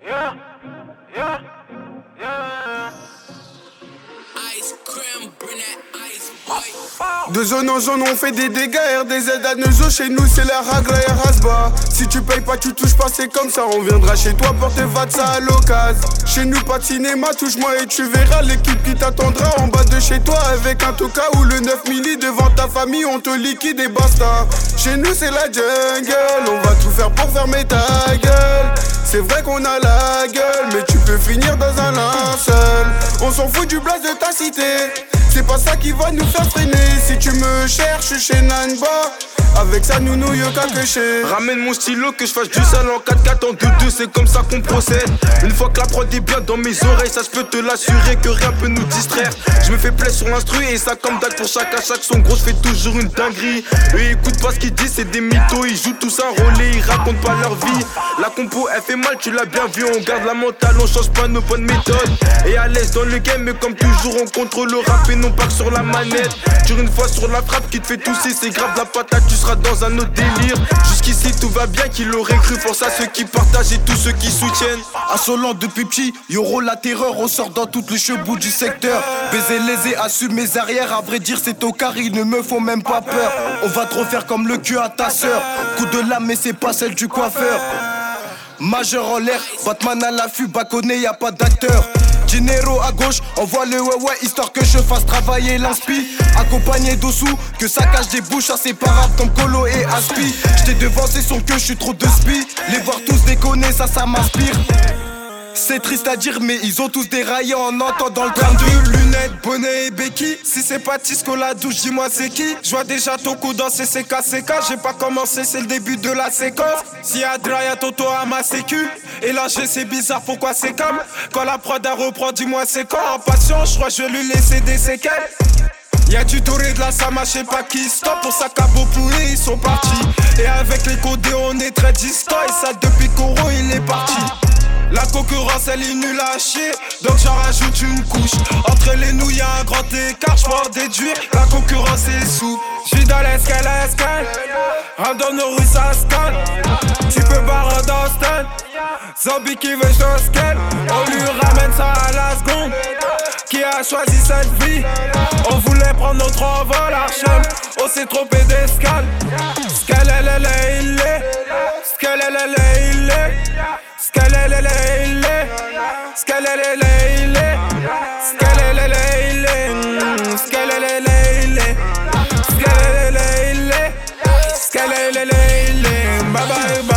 Yeah, yeah, yeah. Ice cream, bring that ice, boy. De zone en zone on fait des dégâts, RDZ à Neuzo, chez nous c'est la ragla et rasba. Si tu payes pas tu touches pas, c'est comme ça, on viendra chez toi porter ça à l'occasion. Chez nous pas de cinéma, touche-moi et tu verras l'équipe qui t'attendra en bas de chez toi. Avec un toka ou le 9 milli devant ta famille, on te liquide et basta. Chez nous c'est la jungle, on va tout faire pour fermer ta gueule. C'est vrai qu'on a la gueule, mais tu peux finir dans un linceul. On s'en fout du blaze de ta cité, c'est pas ça qui va nous faire freiner. Si tu me cherches chez Nanba, avec ça nous nouille qu'à cocher. Ramène mon stylo que je fasse du sale en 4-4 en 2-2, c'est comme ça qu'on procède. Une fois que la prod est bien dans mes oreilles, ça je peux te l'assurer que rien peut nous distraire. Je me fais plaisir sur l'instru et ça comme dalle pour chaque son gros, je fais toujours une dinguerie. Eux écoute pas ce qu'ils disent, c'est des mythos, ils jouent tous un rôle et ils racontent pas leur vie. La compo elle fait mal, tu l'as bien vu, on garde la mentale, on change pas nos bonnes méthodes. Et à l'aise dans le game, mais comme toujours on contrôle le rap et non pas que sur la manette. Tire une fois sur la frappe qui te fait tousser, c'est grave la patate, tu seras dans un autre délire. Jusqu'ici tout va bien, qui l'aurait cru, force à ceux qui partagent et tous ceux qui soutiennent. Insolent depuis petit, Yoro la terreur, on sort dans toutes les chevaux du secteur. Baiser lésé, assume mes arrières, à vrai dire c'est au car, ils ne me font même pas peur. On va te refaire comme le cul à ta sœur. Coup de lame mais c'est pas celle du coiffeur. Majeur en l'air, Batman à l'affût, bâconné, y a pas d'acteur. Dinero à gauche, envoie le ouais histoire que je fasse travailler l'inspi. Accompagné d'Ossou, que ça cache des bouches inséparables comme Colo et Aspi. J't'ai devancé son queue, j'suis trop de spi. Les voir tous déconner, ça m'inspire. C'est triste à dire mais ils ont tous déraillé en entendant le train de lunettes, bonnet et béquilles. Si c'est pas Tisco la douche, dis-moi c'est qui. J'vois déjà ton coup dans CCK. J'ai pas commencé, c'est le début de la séquence. Si Adra y'a Toto à ma sécu. Et là c'est bizarre, pourquoi c'est comme. Quand la prod a reprend, dis-moi c'est quand. En patience, j'crois je vais lui laisser des séquelles. Y'a du doré de la Sama, j'sais pas qui stop. Pour ça cabot pourri, ils sont partis. Et avec les codés on est très distant. Et ça depuis Koro il est parti. La concurrence elle est nulle à chier, donc j'en rajoute une couche. Entre les nous y'a un grand écart, j'peux en déduire. La concurrence est sous. J'vis dans l'escale, rentre dans nos rues ça se calme. Tu peux barrer dans stand. Zombie qui veut chose qu'elle. On lui ramène ça à la seconde. Qui a choisi cette vie? On voulait prendre notre envol Archem. On s'est trompé d'escale. Scale il est. Scale il est. Skalelele, skalelele, skalelele, skalelele, skalelele, skalelele, bye bye bye.